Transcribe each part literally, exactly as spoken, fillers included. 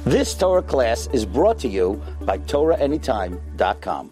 This Torah class is brought to you by Torah Anytime dot com.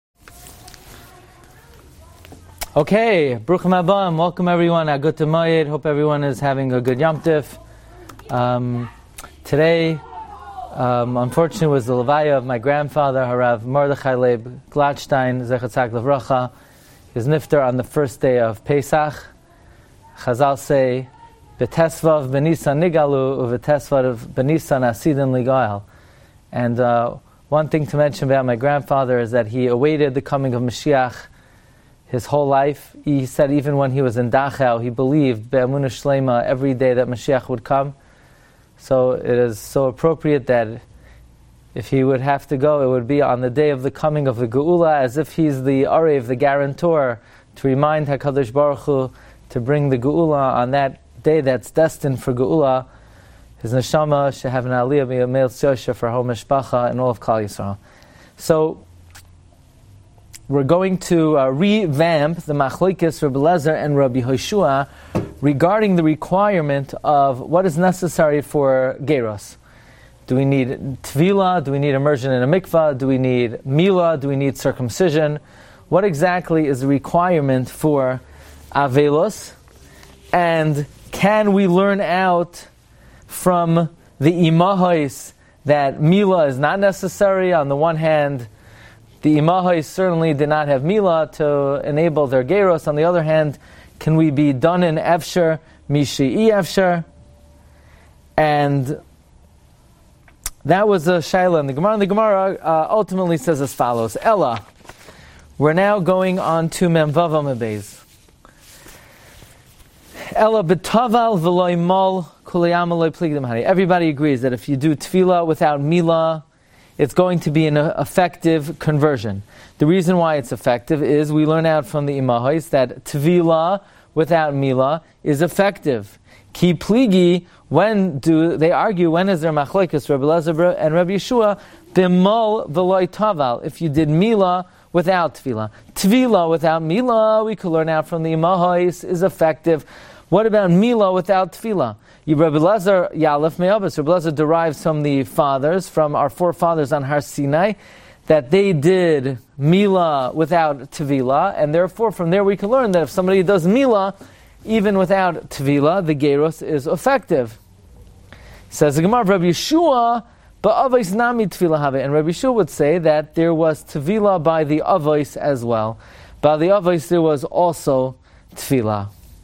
Okay, Bruchim Haba, welcome everyone. Agut Mayed. Hope everyone is having a good Yom Tif. Um, today, um, unfortunately, was the levaya of my grandfather, Harav Mordechai Leib Gladstein, Zecher Tzaddik Livracha. His nifter on the first day of Pesach. Chazal say, B'tesvav b'nisan nigalu, u'v'tesvav b'nisan asidin ligael. And uh, one thing to mention about my grandfather is that he awaited the coming of Mashiach his whole life. He said even when he was in Dachau, he believed be'emunah shlema every day that Mashiach would come. So it is so appropriate that if he would have to go, it would be on the day of the coming of the Geula, as if he's the Arev, the guarantor, to remind HaKadosh Baruch Hu to bring the Geula on that day that's destined for Geula. His neshama should have an aliyah b'yamei tzosha for whole mishpacha and all of Klal Yisrael. So we're going to uh, revamp the Machlokes Rabbi Eliezer and Rabbi Hoshua regarding the requirement of what is necessary for Geros. Do we need Tvila? Do we need immersion in a mikvah? Do we need Mila? Do we need circumcision? What exactly is the requirement for Avelos? And can we learn out from the Imahos that Mila is not necessary? On the one hand, the Imahos certainly did not have Mila to enable their Geros. On the other hand, can we be done in Efsher, Mishi Efsher? And that was a Shaila in the Gemara. And the Gemara uh, ultimately says as follows. Ella, we're now going on to Memvav Amabez. Ella b'taval v'loy mol kuliyam loy pligdim hani. Everybody agrees that if you do tefillah without Mila, it's going to be an effective conversion. The reason why it's effective is we learn out from the Imahos that tefillah without Mila is effective. Ki pligi, when do they argue, when is there machlokes, Rabbi Eliezer and Rabbi Yeshua, b'mol v'loy taval, if you did Mila without tefillah. Tefillah without Mila, we could learn out from the Imahos, is effective. What about Mila without tefillah? Rabbi Eliezer Yalef Me'abas. Rabbi Eliezer derives from the fathers, from our forefathers on Har Sinai, that they did Mila without tefillah, and therefore from there we can learn that if somebody does Mila, even without tefillah, the Geros is effective. Says the Gemara, Rabbi Yeshua, ba'avos nami tefillah have, and Rabbi Yeshua would say that there was tefillah by the avos as well. By the avos there was also tefillah.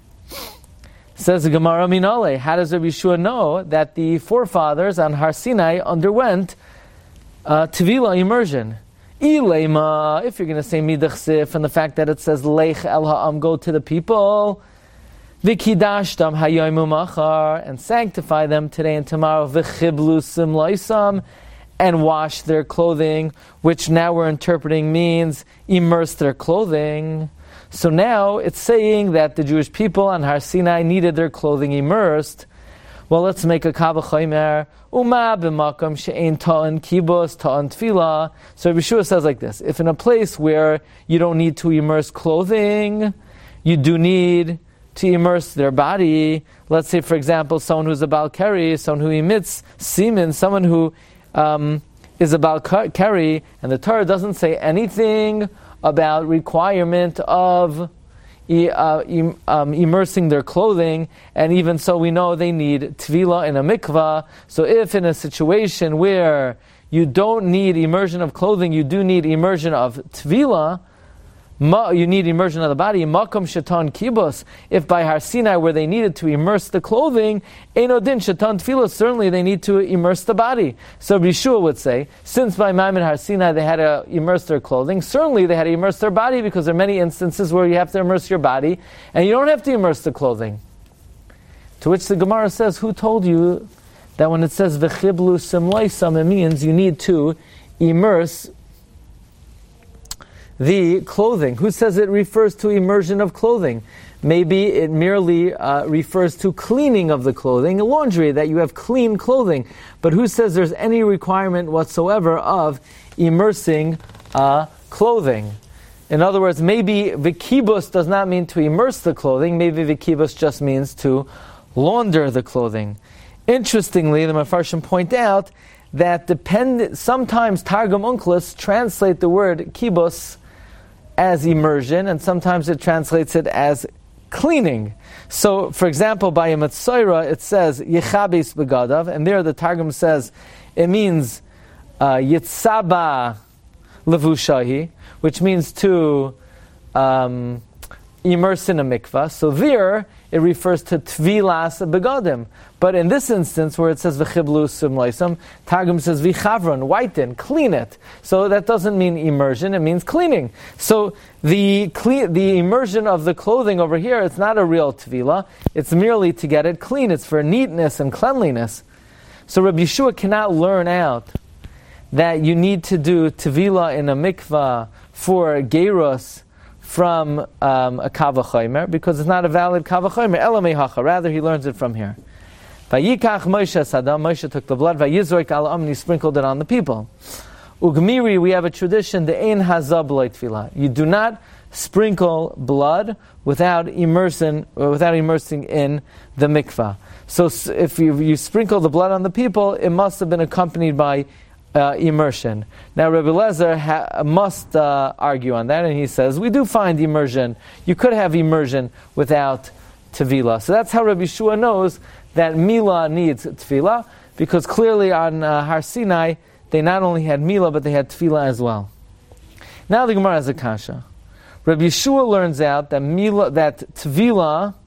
Says the Gemara Minale, how does Rabbi Yeshua know that the forefathers on Har Sinai underwent uh, Tevila immersion? Ilema, if you're going to say Midachsif, and the fact that it says Lech El Ha'am, go to the people, Vikidashtam Hayoimu Machar, and sanctify them today and tomorrow, Vichiblu Simlaisam, and wash their clothing, which now we're interpreting means immerse their clothing. So now it's saying that the Jewish people on Har Sinai needed their clothing immersed. Well, let's make a Kava Chaymer. Uma b'makam she'ein ta'an kibos ta'an tefillah. So Rabbi Yeshua says like this: if in a place where you don't need to immerse clothing, you do need to immerse their body. Let's say, for example, someone who's a Baal Keri, someone who emits semen, someone who um, is a Baal Keri, and the Torah doesn't say anything about requirement of uh, im, um, immersing their clothing, and even so we know they need tefillah in a mikvah. So if in a situation where you don't need immersion of clothing, you do need immersion of tefillah, you need immersion of the body. Makom shatan kibos. If by Har Sinai, where they needed to immerse the clothing, enodin shatan tefillah, certainly they need to immerse the body. So Yeshua would say, since by Maimon Har Sinai they had to immerse their clothing, certainly they had to immerse their body, because there are many instances where you have to immerse your body, and you don't have to immerse the clothing. To which the Gemara says, who told you that when it says v'chiblu simlaisam, it means you need to immerse the clothing? Who says it refers to immersion of clothing? Maybe it merely uh, refers to cleaning of the clothing, laundry, that you have clean clothing. But who says there's any requirement whatsoever of immersing uh, clothing? In other words, maybe vikibus does not mean to immerse the clothing. Maybe vikibus just means to launder the clothing. Interestingly, the Mefarshim point out that depend. Sometimes Targum Onkelos translate the word kibbutz as immersion, and sometimes it translates it as cleaning. So, for example, by a Metzoira, it says Yechabes begadav, and there the Targum says it means uh, Yitzaba levushahi, which means to um, immerse in a mikvah. So there, it refers to tvilas begadim. But in this instance, where it says v'chiblu simlaisam, Targum says v'chavron, whiten, clean it. So that doesn't mean immersion; it means cleaning. So the cle- the immersion of the clothing over here, it's not a real tvila; it's merely to get it clean. It's for neatness and cleanliness. So Rabbi Yeshua cannot learn out that you need to do tvila in a mikvah for gerus from um, a kavachomer, because it's not a valid kavachomer. Elamei hacha. Rather, he learns it from here. Vayikach Moshe sadam. Moshe took the blood. Vayizroik al am, and he sprinkled it on the people. Ugmiri, we have a tradition. The ein hazab lo tefillah. You do not sprinkle blood without immersing, without immersing in the mikvah. So, if you, you sprinkle the blood on the people, it must have been accompanied by Uh, immersion. Now Rabbi Lezer ha- must uh, argue on that, and he says we do find immersion. You could have immersion without tefillah. So that's how Rabbi Shua knows that Mila needs tefillah, because clearly on uh, Har Sinai they not only had Mila but they had tefillah as well. Now the Gemara has a kasha. Rabbi Shua learns out that Mila, that tefillah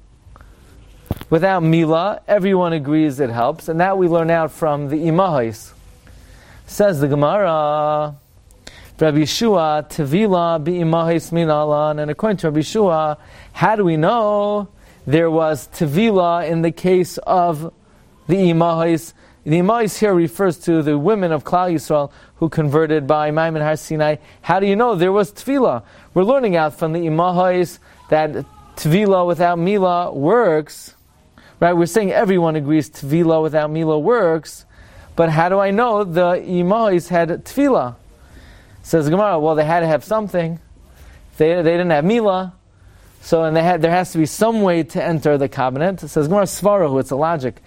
without Mila, everyone agrees it helps, and that we learn out from the Imahos. Says the Gemara, Rabbi Yeshua, Tevila bi'imahis min alan, and according to Rabbi Yeshua, how do we know there was Tevila in the case of the Imahis? The Imahis here refers to the women of Klal Yisrael who converted by Maimon Har Sinai. How do you know there was Tevila? We're learning out from the Imahis that Tevila without Mila works. Right? We're saying everyone agrees Tevila without Mila works. But how do I know the Imahis had tefillah? Says Gemara, well, they had to have something. They they didn't have Mila, so and they had there has to be some way to enter the covenant. It says Gemara Svarahu, it's a logic.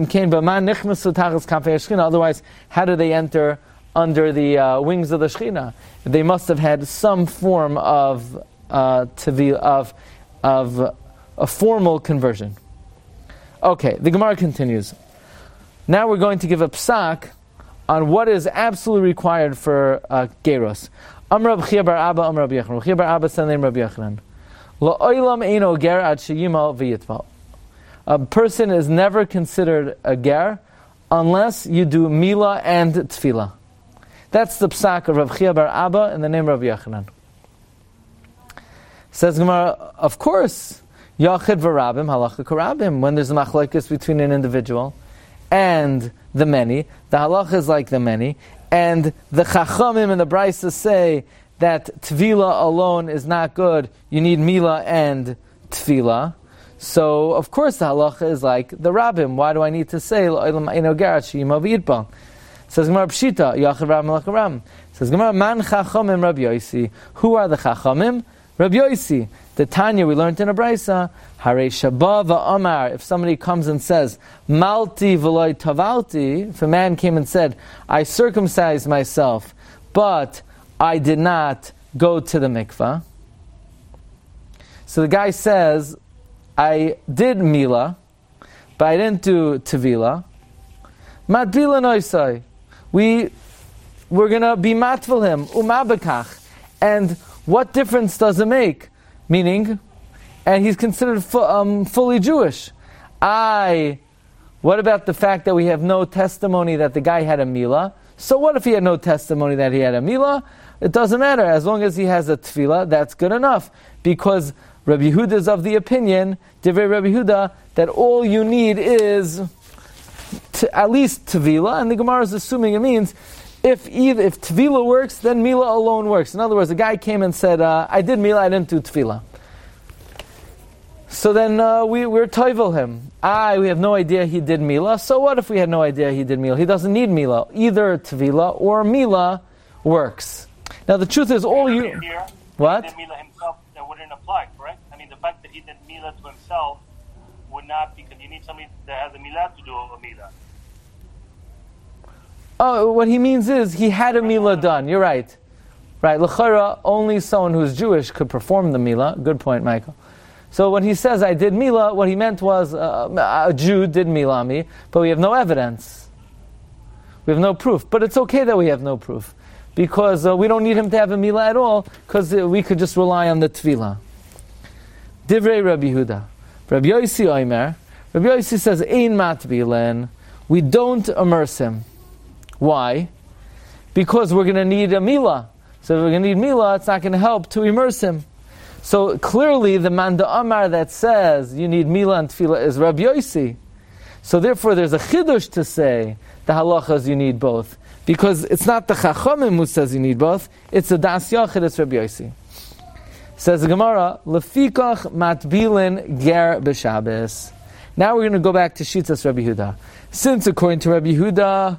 Otherwise, how do they enter under the uh, wings of the Shechina? They must have had some form of uh, tefillah, of of a formal conversion. Okay, the Gemara continues. Now we're going to give a psak on what is absolutely required for uh, Geros. Amr Reb Chia bar Abba, Amr Rabbi Yochanan. Reb Chia bar Abba said the name Rabbi Yochanan. La'olam eino ger ad sheyimal v'yitval. A person is never considered a ger unless you do Mila and Tefillah. That's the psak of Reb Chia bar Abba in the name Rabbi Yochanan. Says Gemara, of course, Yachid v'Rabim, halacha k'Rabim. When there's a machlokes between an individual and the many, the halacha is like the many, and the chachamim and the braysos say that tefillah alone is not good. You need mila and tefillah. So of course the halacha is like the rabbim. Why do I need to say says Gemara Pshita Yachid Ram Malach Ram? Says Gemara Man Chachamim Rabbi Yosi. Who are the chachamim? Rabbi Yosi. The Tanya we learned in a braysa. Hare Shabba va'amar. If somebody comes and says Malti v'loy tavalti, if a man came and said, I circumcised myself, but I did not go to the mikvah. So the guy says, I did mila, but I didn't do tevila. Matvila noisai. We we're gonna be matvel him umabekach. And what difference does it make? Meaning, and he's considered fu- um, fully Jewish. I, what about the fact that we have no testimony that the guy had a Mila? So what if he had no testimony that he had a Mila? It doesn't matter. As long as he has a Tefillah, that's good enough. Because Rabbi Yehuda is of the opinion, Divrei Rabbi Yehuda, that all you need is to, at least Tefillah, and the Gemara is assuming it means if either, if Tefillah works, then Mila alone works. In other words, a guy came and said, uh, I did Mila, I didn't do Tefillah. So then uh, we, we're toivel him. Ah, we have no idea he did Mila. So what if we had no idea he did Mila? He doesn't need Mila. Either Tefillah or Mila works. Now the truth is all you... Here, what? He did Mila himself, that wouldn't apply, correct? I mean, the fact that he did Mila to himself would not, because you need somebody that has a Mila to do a Mila. Oh, what he means is he had a milah done. You're right. Right, l'chara, only someone who's Jewish could perform the milah. Good point, Michael. So when he says, I did milah, what he meant was, uh, a Jew did milah me, but we have no evidence. We have no proof. But it's okay that we have no proof, because uh, we don't need him to have a milah at all, because uh, we could just rely on the tefillah. Divrei Rabbi Yehuda. Rabbi Yossi Omer. Rabbi Yossi says, Ein matbilen. We don't immerse him. Why? Because we're going to need a milah. So if we're going to need milah, it's not going to help to immerse him. So clearly the Manda Amar that says you need milah and tefillah is Rabbi Yossi. So therefore there's a chidush to say the halachas you need both. Because it's not the Chachamim who says you need both, it's the Das Yachid, it's Rabbi Yossi. Says the Gemara, Lefikach matbilin ger b'Shabbos. Now we're going to go back to Shitas Rabbi Yehuda. Since according to Rabbi Yehuda,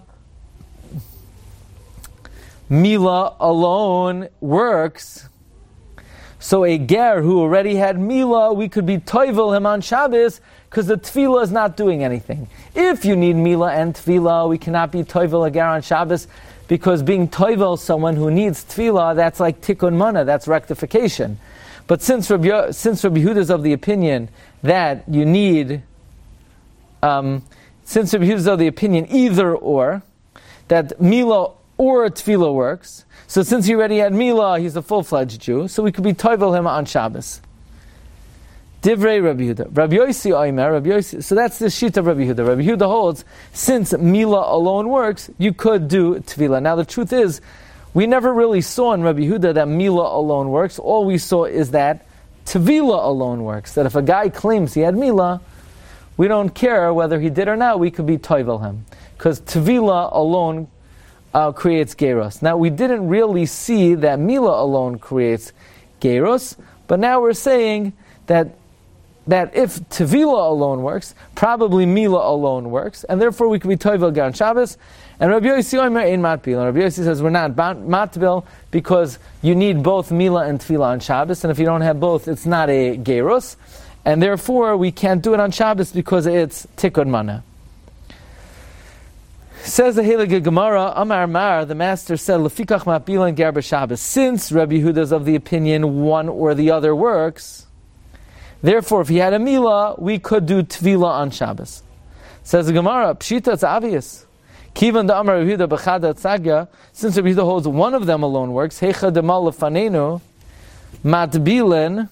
milah alone works, so a ger who already had milah, we could be toivel him on Shabbos because the tefillah is not doing anything. If you need milah and tefillah, we cannot be toivel a ger on Shabbos, because being toivel someone who needs tefillah, that's like tikkun mana, that's rectification. But since Rabbi, since Rabbi Yehuda is of the opinion that you need, um, since Rabbi Yehuda is of the opinion either or, that milah or tefillah works. So since he already had milah, he's a full-fledged Jew. So we could be toivel him on Shabbos. Divrei Rabbi Yehuda. Rabbi Yossi Omer. Rabbi Yossi. So that's the sheet of Rabbi Yehuda. Rabbi Yehuda holds, since milah alone works, you could do tefillah. Now the truth is, we never really saw in Rabbi Yehuda that milah alone works. All we saw is that tefillah alone works. That if a guy claims he had milah, we don't care whether he did or not. We could be toivel him, because tefillah alone Uh, creates geros. Now we didn't really see that milah alone creates geros, but now we're saying that that if tefillah alone works, probably milah alone works, and therefore we could be toivel ger on Shabbos. And Rabbi Yossi Omer ein matbil. And Rabbi Yossi says we're not matbil because you need both milah and tefillah on Shabbos, and if you don't have both, it's not a geros, and therefore we can't do it on Shabbos because it's tikkun mana. Says the Heilige Gemara, Amar Mar, the master said, Lefikach matbilan ger b'Shabbos. Since Rabbi Yehuda is of the opinion one or the other works, therefore if he had a milah, we could do tefillah on Shabbos. Says the Gemara, Pshita, it's obvious. Kivan da Amar Rabbi Yehuda b'chada tzagya, since Rabbi Yehuda holds one of them alone works, Heicha demal lefanenu, matbilan,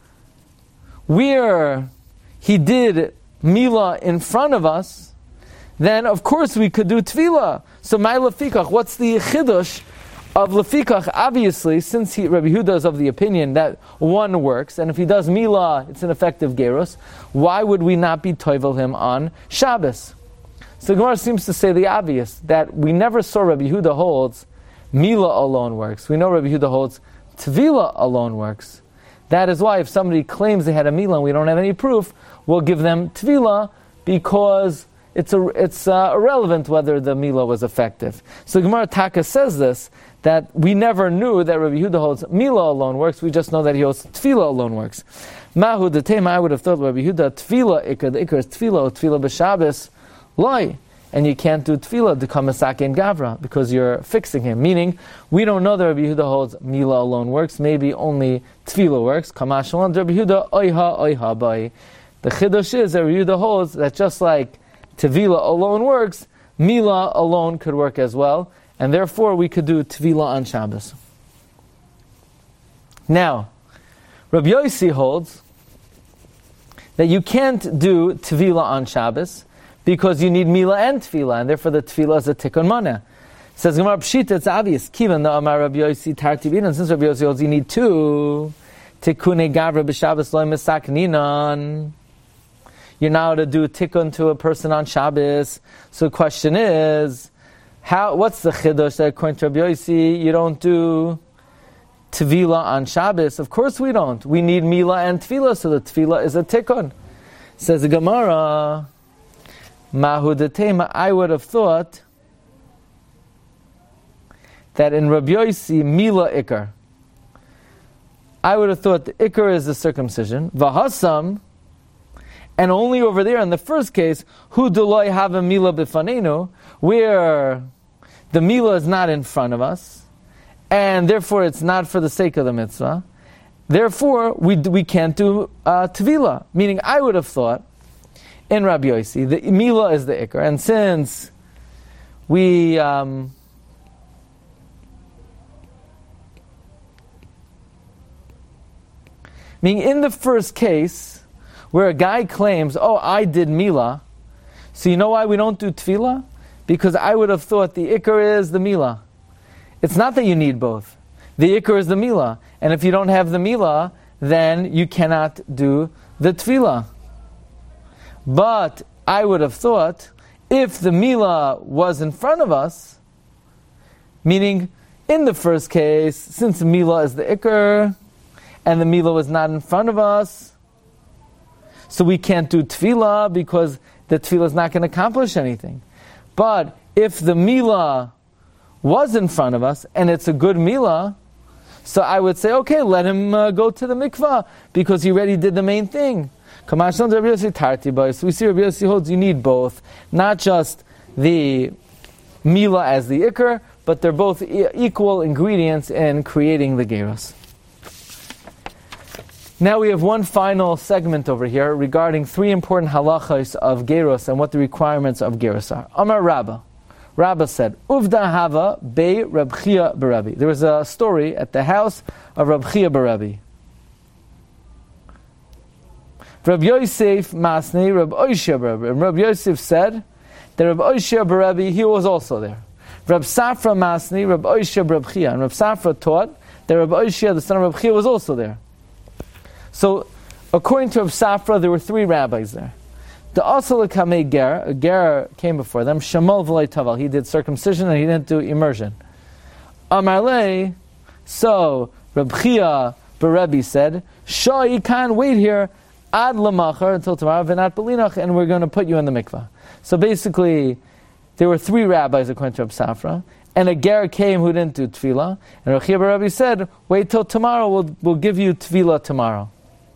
where he did milah in front of us, then of course we could do tefillah. So my lefikach, what's the chidush of lefikach? Obviously, since he, Rabbi Yehuda is of the opinion that one works, and if he does milah, it's an effective gerus, why would we not be toivel him on Shabbos? So the Gemara seems to say the obvious, that we never saw Rabbi Yehuda holds milah alone works. We know Rabbi Yehuda holds tefillah alone works. That is why if somebody claims they had a milah and we don't have any proof, we'll give them tefillah, because It's a, it's uh, irrelevant whether the milah was effective. So Gemara Taka says this, that we never knew that Rabbi Yehuda holds milah alone works, we just know that he holds tefillah alone works. Mahu detema, I would have thought Rabbi Yehuda tefillah, ikar, the ikar is tefillah, tefillah b'Shabbos, loy. And you can't do tefillah to come asake and gavra, because you're fixing him. Meaning, we don't know that Rabbi Yehuda holds milah alone works, maybe only tefillah works. Kamash alon, Rabbi Yehuda, oiha, oiha, bai. The chidush is that Rabbi Yehuda holds that just like tefillah alone works, milah alone could work as well, and therefore we could do tefillah on Shabbos. Now, Rabbi Yossi holds that you can't do tefillah on Shabbos because you need milah and tefillah, and therefore the tefillah is a tikkun mana. Says Gemara Pshita, it's obvious. Kivan the Amar Rabbi Yossi tartibin, and since Rabbi Yossi holds you need two tikkune gavra b'Shabbos loy mesakninan. You're now to do tikkun to a person on Shabbos. So the question is, how? What's the chidush that according to Rabbi Yossi you don't do tefillah on Shabbos? Of course we don't. We need milah and tefillah, so the tefillah is a tikkun. Says the Gemara, Mahu detema, I would have thought that in Rabbi Yossi milah ikar. I would have thought the ikar is the circumcision. Vahasam. And only over there, in the first case, hu deloy have a milah b'fanenu, where the milah is not in front of us, and therefore it's not for the sake of the mitzvah. Therefore, we we can't do uh, tevilah. Meaning, I would have thought in Rabbi Yossi, the milah is the ikar, and since we um, meaning in the first case where a guy claims, "Oh, I did milah," so you know why we don't do tevilah? Because I would have thought the ikar is the milah. It's not that you need both. The ikar is the milah. And if you don't have the milah, then you cannot do the tevilah. But I would have thought, if the milah was in front of us, meaning in the first case, since the milah is the ikar, and the milah was not in front of us, so we can't do tevilah because the tevilah is not going to accomplish anything. But if the milah was in front of us, and it's a good milah, so I would say, okay, let him uh, go to the mikvah, because he already did the main thing. So we see Rabbi Yossi holds you need both, not just the milah as the ikar, but they're both e- equal ingredients in creating the gerus. Now we have one final segment over here regarding three important halachos of gerus and what the requirements of gerus are. Amar Rabbah. Rabbah said, Uvda hava bei Reb Chia b'Rabbi. There was a story at the house of Reb Chia b'Rabbi. Reb Yosef Masnei Reb Oishia b'Rabbi. And Reb Yosef said that Reb Oishia b'Rabbi, he was also there. Reb Safra Masnei Reb Oishia b'Reb Chia. And Reb Safra taught that Reb Oishia, the son of Reb Chia, was also there. So, according to Reb Safra, there were three rabbis there. The Asal Kamei Ger, a Ger came before them, Shamal V'lai Taval, he did circumcision and he didn't do immersion. Amarle, so Reb Chia b'Rebbe said, Shah, you can't wait here, ad lamachar, until tomorrow, v'nat belinach, and we're going to put you in the mikvah. So basically, there were three rabbis according to Reb Safra, and a Ger came who didn't do tefillah, and Reb Chia b'Rebbe said, wait till tomorrow, we'll, we'll give you tefillah tomorrow.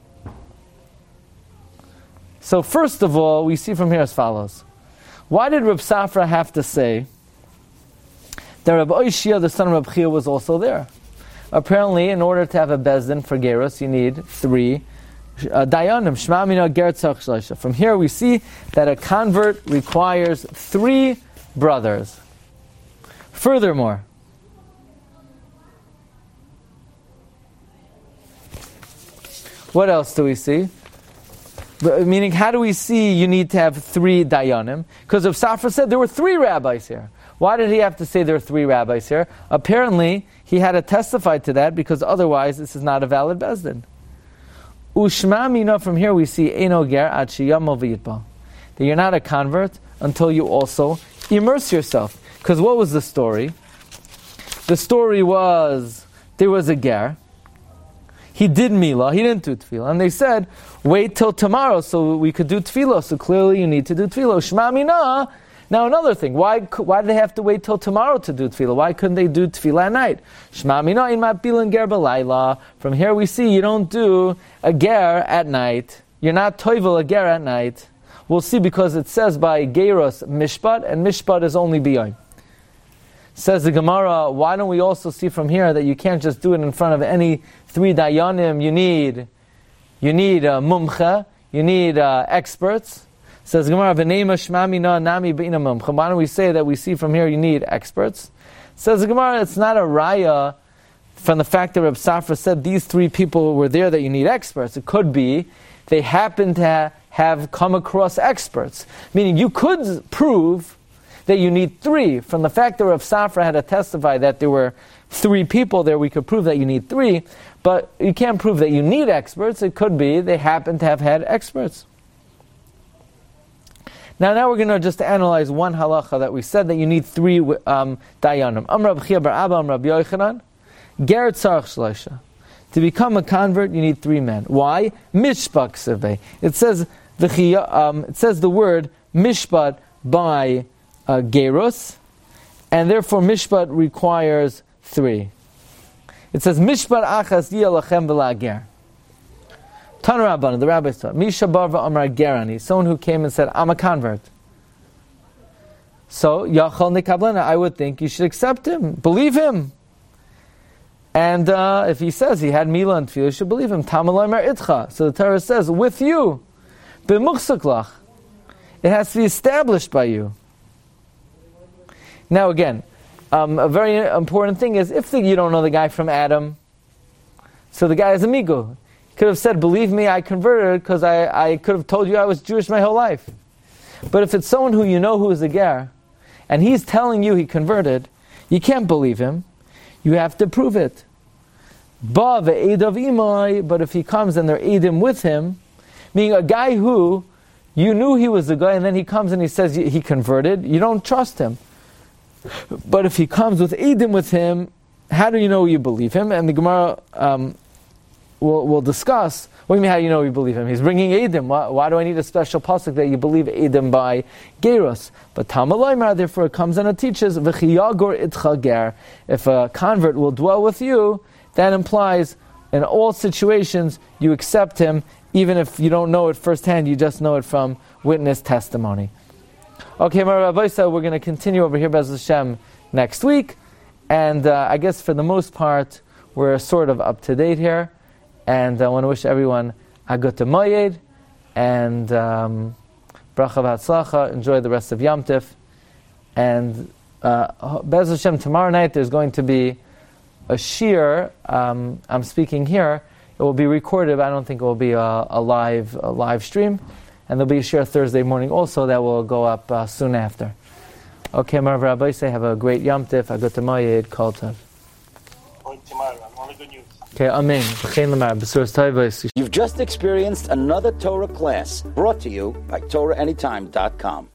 So first of all, we see from here as follows. Why did Reb Safra have to say that Reb Oishia, the son of Reb Chia, was also there? Apparently, in order to have a bezdin for gerus, you need three uh, dayanim. Shema mina ger tzach shleisha. From here we see that a convert requires three brothers. Furthermore, what else do we see? Meaning, how do we see you need to have three dayanim? Because Reb Safra said there were three rabbis here. Why did he have to say there are three rabbis here? Apparently, he had to testify to that because otherwise this is not a valid bezdin. Ushma mina, from here we see Eino ger ad sheyamo v'yitbal, that you're not a convert until you also immerse yourself. Because what was the story? The story was there was a ger. He did milah, he didn't do tefillah. And they said, wait till tomorrow so we could do tefillah. So clearly you need to do tefillah. Shema mina. Now another thing, why why did they have to wait till tomorrow to do tefillah? Why couldn't they do tefillah at night? Shema mina in matbilan ger b'layla. From here we see you don't do a ger at night. You're not toivel a ger at night. We'll see because it says by gerus mishpat, and mishpat is only biyom. Says the Gemara, why don't we also see from here that you can't just do it in front of any three dayanim? You need, you need uh, mumcha, you need uh, experts. Says the Gemara, v'neima shma mina nami b'ina mumcha. Why don't we say that we see from here you need experts? Says the Gemara, it's not a raya from the fact that Reb Safra said these three people were there that you need experts. It could be they happen to ha- have come across experts. Meaning you could prove that you need three. From the fact that Reb Safra had to testify that there were three people there, we could prove that you need three, but you can't prove that you need experts. It could be they happen to have had experts. Now, now we're going to just analyze one halacha that we said that you need three um, dayanim. Am Reb Chia bar Abba, Am Reb Yochanan, ger tzarich shleisha. To become a convert, you need three men. Why? Mishpat sevei. It says the um, it says the word mishpat by Uh, gerus, and therefore mishpat requires three. It says mishpat achas yeh lachem v'la'ger. Tana Rabbana, the rabbis taught, Misha barva amar gerani, someone who came and said, I'm a convert. So, Yachal Nikablana, I would think you should accept him, believe him. And uh, if he says he had Mila and Tefillah, you should believe him. Tamalay Mer Itcha. So the Torah says, with you. B'muchsaklach. It has to be established by you. Now again, um, a very important thing is, if the, you don't know the guy from Adam, so the guy is amigo. He could have said, believe me, I converted because I, I could have told you I was Jewish my whole life. But if it's someone who you know who is a ger, and he's telling you he converted, you can't believe him. You have to prove it. Ba ve'edav imai, but if he comes and they're edim with him, meaning a guy who you knew he was a guy, and then he comes and he says he converted, you don't trust him. But if he comes with edim with him, how do you know you believe him? And the Gemara um, will will discuss. What do you mean? How do you know you believe him? He's bringing edim. Why, why do I need a special pasuk that you believe edim by gerus? But Tamaloymar, therefore, it comes and it teaches v'chiyagor itcha ger. If a convert will dwell with you, that implies in all situations you accept him, even if you don't know it firsthand. You just know it from witness testimony. Okay, Mar Rabbi said we're going to continue over here, Be'ez Hashem, next week. And uh, I guess for the most part, we're sort of up to date here. And I want to wish everyone a good Moyed and um, bracha v'hatzlacha. Enjoy the rest of Yom Tif. And uh, Be'ez Hashem, tomorrow night there's going to be a shir. Um, I'm speaking here. It will be recorded, but I don't think it will be a, a live a live stream. And there'll be a shir Thursday morning also that will go up uh, soon after. Okay, Mar Rabbi, say have a great Yom Tif, a good Moyed, Kol Tov. Only good news. Okay, Amen. You've just experienced another Torah class brought to you by Torah Anytime dot com.